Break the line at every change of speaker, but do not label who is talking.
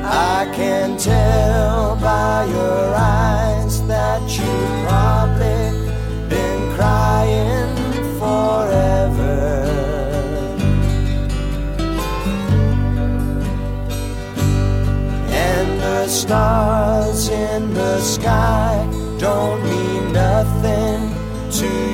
I can tell by your eyes that you've probably been crying forever. And the stars in the sky don't mean nothing to